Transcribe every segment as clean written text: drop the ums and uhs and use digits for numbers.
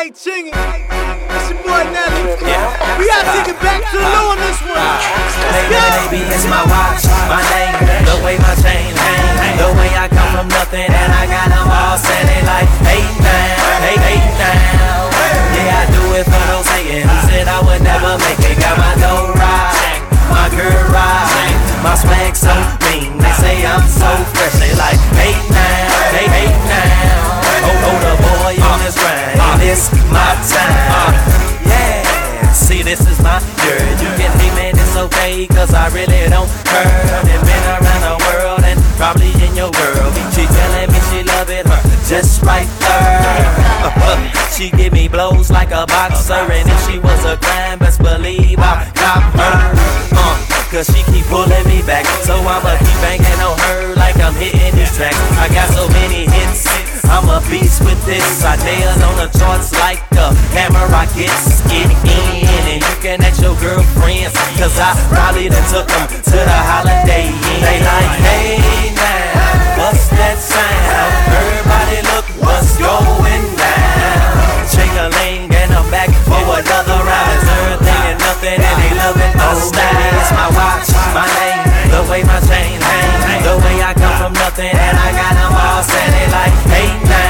Hey, Chingy, it's your boy Nelly. We gotta take it back to the low on this one. Baby, it's my watch, my name, the way my chain hang, the way I come from nothing and I got them all saying like, hey now. Yeah, I do it for those hating who said I would never make it. Got my dough right, my girl right, my swag so mean. They say I'm so fresh, they like, hey now. Oh, the boy on this grind, it's my time. Yeah, see this is my girl. You can hate man, it's okay, cause I really don't care. And been around the world and probably in your world. She telling me she love it, just right there. She give me blows like a boxer, and if she was a crime, best believe I got her. Cause she keep pulling me back, so I'ma keep banging on her like I'm hitting these tracks. I got so many hits, I'm a beast with this. I nail on the charts like a camera gets it in. And you can ask your girlfriends, cause I probably done took them to the Holiday Inn. They like, hey now, what's that sound? Everybody look what's going down. Ching-a-ling and I'm back for another round. It's everything and nothing and they loving my style. It's my watch, my name, the way my chain hang, the way I come from nothing and I got them all saying like, hey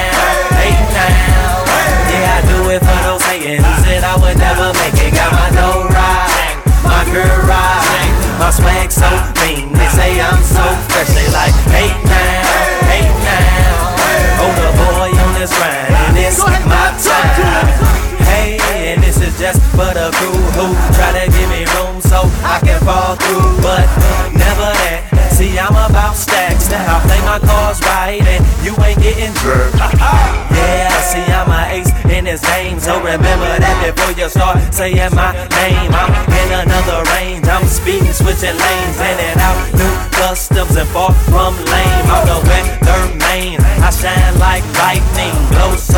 now. Yeah, I do it for those hating who said I would never make it. Got my dough right, my girl right, my swag so mean. They say I'm so fresh, they like, hey now. Oh, the boy on this grind, and it's my time. Hey, and this is just for the crew who try to give me room so I can fall through, but never that. See, I'm about stacks. I play my cards right, and you ain't getting jerked. Yeah, see, I'm an ace in this game, so remember that before you start saying my name. I'm in another range. I'm speeding, switching lanes, in and out new customs and far from lame. I'm the weather main. I shine like lightning, glow